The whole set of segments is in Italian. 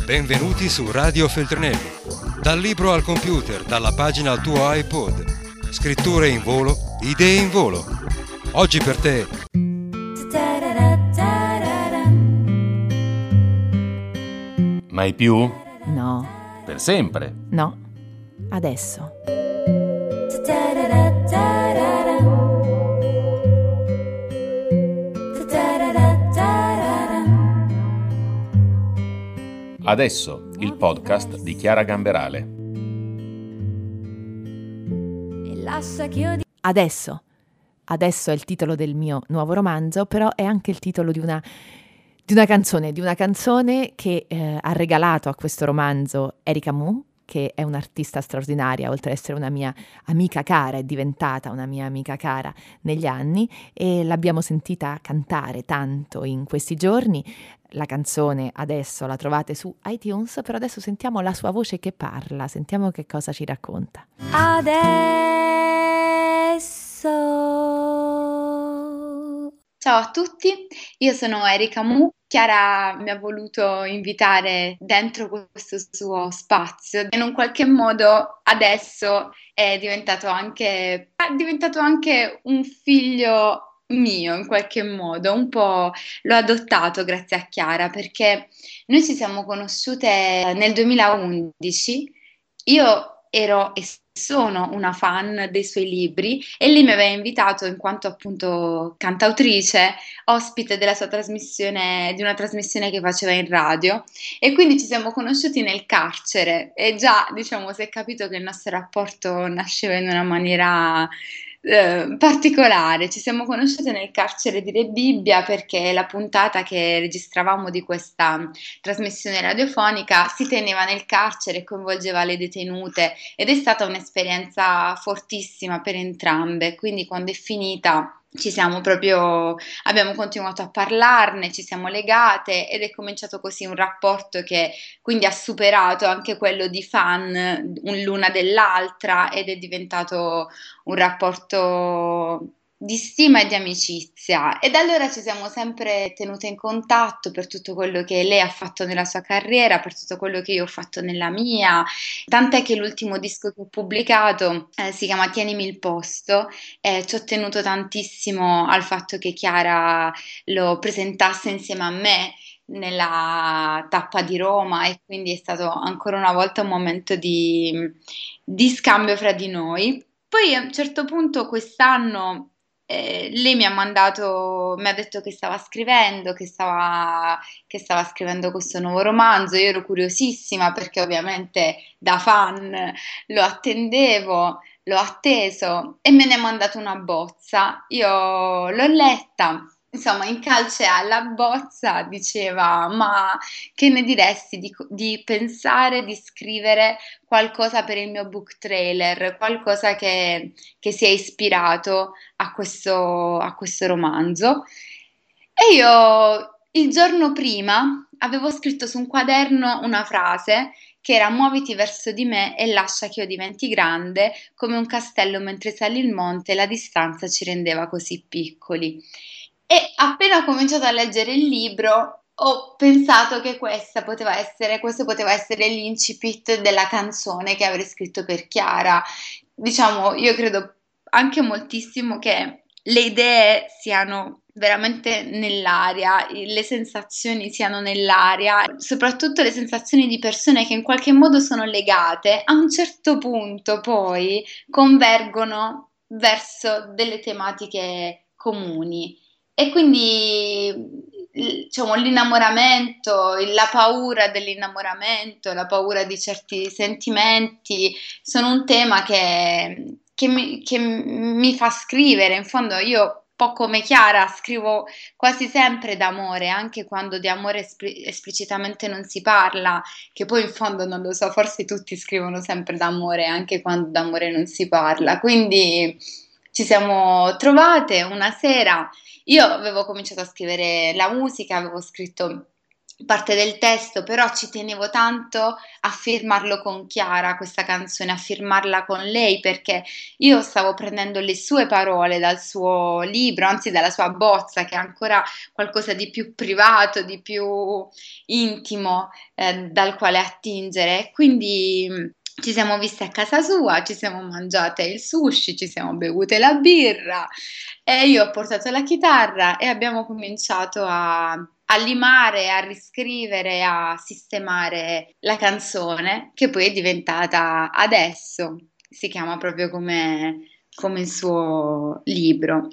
Benvenuti su Radio Feltrinelli. Dal libro al computer, dalla pagina al tuo iPod. Scritture in volo, idee in volo. Oggi per te. Mai più? No. Per sempre? No. Adesso. Adesso, il podcast di Chiara Gamberale. Adesso. Adesso è il titolo del mio nuovo romanzo, però è anche il titolo di una canzone che ha regalato a questo romanzo Erika Mu, che è un'artista straordinaria, oltre ad essere una mia amica cara, è diventata una mia amica cara negli anni, e l'abbiamo sentita cantare tanto in questi giorni. La canzone adesso la trovate su iTunes, però adesso sentiamo la sua voce che parla, sentiamo che cosa ci racconta. Adesso. Ciao a tutti, io sono Erika Mu. Chiara mi ha voluto invitare dentro questo suo spazio. In un qualche modo adesso è diventato anche un figlio mio, in qualche modo. Un po' l'ho adottato grazie a Chiara, perché noi ci siamo conosciute nel 2011. Io ero e sono una fan dei suoi libri e lei mi aveva invitato in quanto appunto cantautrice, ospite della sua trasmissione, di una trasmissione che faceva in radio, e quindi ci siamo conosciuti nel carcere e già, diciamo, si è capito che il nostro rapporto nasceva in una maniera particolare. Ci siamo conosciute nel carcere di Re Bibbia, perché la puntata che registravamo di questa trasmissione radiofonica si teneva nel carcere e coinvolgeva le detenute, ed è stata un'esperienza fortissima per entrambe. Quindi quando è finita abbiamo continuato a parlarne, ci siamo legate ed è cominciato così un rapporto che quindi ha superato anche quello di fan l'una dell'altra, ed è diventato un rapporto di stima e di amicizia. E da allora ci siamo sempre tenute in contatto per tutto quello che lei ha fatto nella sua carriera, per tutto quello che io ho fatto nella mia, tant'è che l'ultimo disco che ho pubblicato si chiama Tienimi il posto, e ci ho tenuto tantissimo al fatto che Chiara lo presentasse insieme a me nella tappa di Roma, e quindi è stato ancora una volta un momento di scambio fra di noi. Poi a un certo punto quest'anno lei mi ha detto che stava scrivendo, che stava scrivendo questo nuovo romanzo. Io ero curiosissima perché ovviamente da fan lo attendevo, l'ho atteso e me ne ha mandato una bozza. Io l'ho letta. Insomma, in calce alla bozza diceva: ma che ne diresti di pensare di scrivere qualcosa per il mio book trailer, qualcosa che sia ispirato a questo romanzo? E io il giorno prima avevo scritto su un quaderno una frase che era: muoviti verso di me e lascia che io diventi grande come un castello mentre sali il monte, la distanza ci rendeva così piccoli. E appena ho cominciato a leggere il libro ho pensato che questo poteva essere l'incipit della canzone che avrei scritto per Chiara. Diciamo, io credo anche moltissimo che le idee siano veramente nell'aria, le sensazioni siano nell'aria, soprattutto le sensazioni di persone che in qualche modo sono legate, a un certo punto poi convergono verso delle tematiche comuni. E quindi, diciamo, l'innamoramento, la paura dell'innamoramento, la paura di certi sentimenti sono un tema che mi fa scrivere. In fondo io, un po' come Chiara, scrivo quasi sempre d'amore, anche quando di amore esplicitamente non si parla, che poi in fondo non lo so, forse tutti scrivono sempre d'amore, anche quando d'amore non si parla. Quindi ci siamo trovate una sera. Io avevo cominciato a scrivere la musica, avevo scritto parte del testo, però ci tenevo tanto a firmarlo con Chiara, questa canzone, a firmarla con lei, perché io stavo prendendo le sue parole dal suo libro, anzi dalla sua bozza, che è ancora qualcosa di più privato, di più intimo, dal quale attingere. Quindi ci siamo viste a casa sua, ci siamo mangiate il sushi, ci siamo bevute la birra e io ho portato la chitarra e abbiamo cominciato a limare, a riscrivere, a sistemare la canzone che poi è diventata Adesso, si chiama proprio come il suo libro.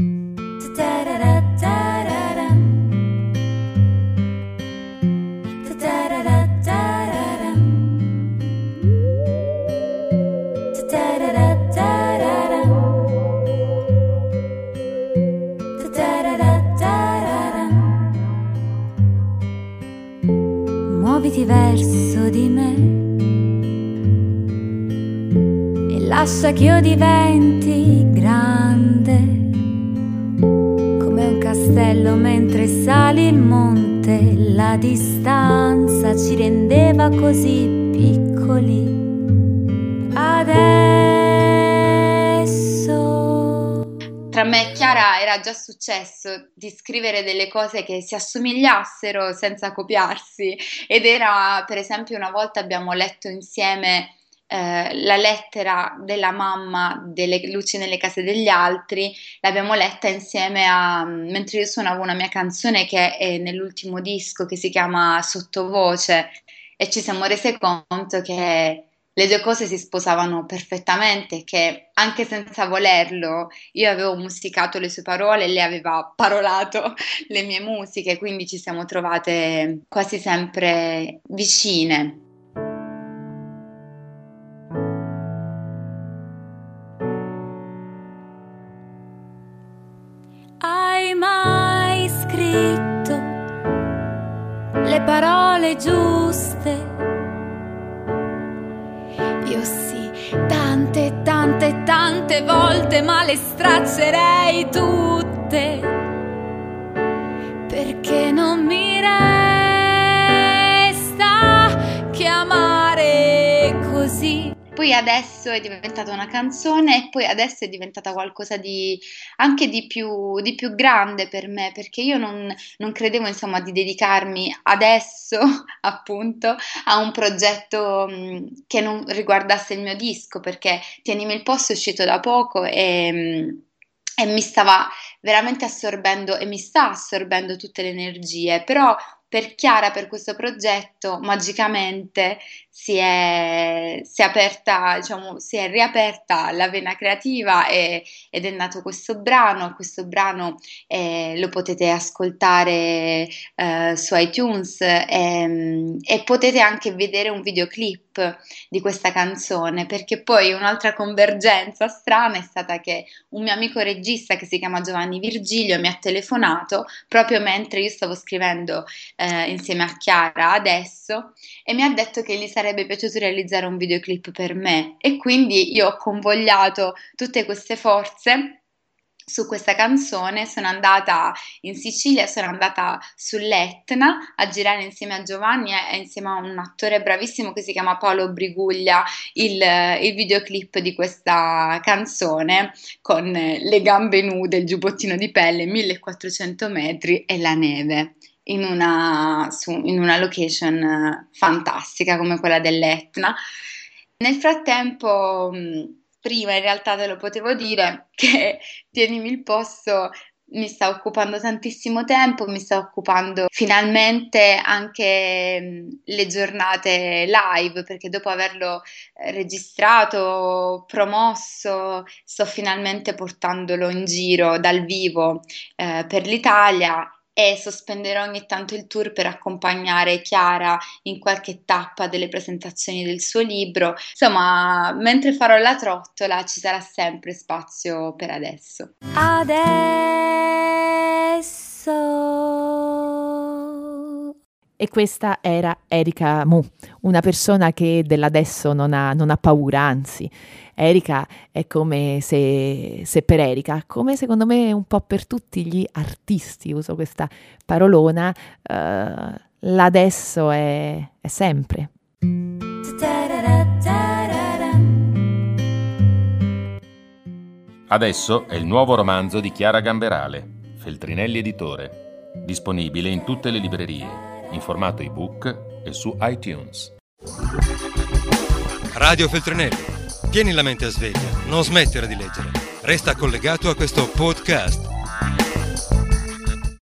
Muoviti verso di me e lascia che io diventi grande come un castello mentre sali il monte. La distanza ci rendeva così piccoli. Adesso Tra me e Chiara era già successo di scrivere delle cose che si assomigliassero senza copiarsi, ed era, per esempio, una volta abbiamo letto insieme la lettera della mamma delle luci nelle case degli altri, l'abbiamo letta insieme mentre io suonavo una mia canzone che è nell'ultimo disco, che si chiama Sottovoce, e ci siamo rese conto che le due cose si sposavano perfettamente, che anche senza volerlo io avevo musicato le sue parole e lei aveva parolato le mie musiche, quindi ci siamo trovate quasi sempre vicine. hai mai scritto le parole giuste? Io sì, tante, tante, tante volte, ma le straccerei tutte, perché non mi resta che amare così. Poi adesso è diventata una canzone e poi adesso è diventata qualcosa anche di più grande per me, perché io non credevo, insomma, di dedicarmi adesso, appunto, a un progetto che non riguardasse il mio disco, perché Tienimi il posto è uscito da poco e mi stava veramente assorbendo e mi sta assorbendo tutte le energie, però per Chiara, per questo progetto, magicamente si è aperta, diciamo, si è riaperta la vena creativa ed è nato questo brano. Questo brano lo potete ascoltare su iTunes e potete anche vedere un videoclip di questa canzone, perché poi un'altra convergenza strana è stata che un mio amico regista che si chiama Giovanni Virgilio mi ha telefonato proprio mentre io stavo scrivendo insieme a Chiara Adesso, e mi ha detto che gli sarebbe piaciuto realizzare un videoclip per me, e quindi io ho convogliato tutte queste forze su questa canzone. Sono andata in Sicilia, sono andata sull'Etna a girare insieme a Giovanni e insieme a un attore bravissimo che si chiama Paolo Briguglia il videoclip di questa canzone, con le gambe nude, il giubbottino di pelle, 1400 metri e la neve. In una location fantastica come quella dell'Etna. Nel frattempo, prima in realtà te lo potevo dire che Tienimi il posto mi sta occupando tantissimo tempo, mi sta occupando finalmente anche le giornate live, perché dopo averlo registrato, promosso, sto finalmente portandolo in giro dal vivo per l'Italia, e sospenderò ogni tanto il tour per accompagnare Chiara in qualche tappa delle presentazioni del suo libro. Insomma, mentre farò la trottola ci sarà sempre spazio per Adesso. Adesso. E questa era Erika Mu, una persona che dell'adesso non ha paura, anzi. Erika è come se per Erika, come secondo me un po' per tutti gli artisti, uso questa parolona, l'adesso è sempre. Adesso è il nuovo romanzo di Chiara Gamberale, Feltrinelli Editore, disponibile in tutte le librerie, in formato ebook e su iTunes. Radio Feltrinelli, tieni la mente a sveglia, non smettere di leggere. Resta collegato a questo podcast.